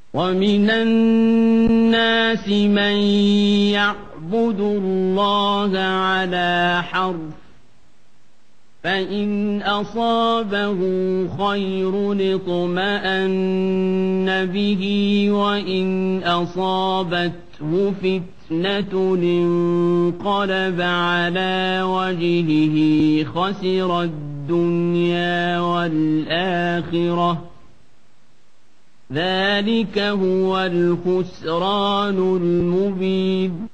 ومن الناس من يعبد الله على حرف فإن أصابه خير اطمأن به وإن أصابته فتنة انقلب على وجهه خسر الدنيا والآخرة ذلك هو الخسران المبين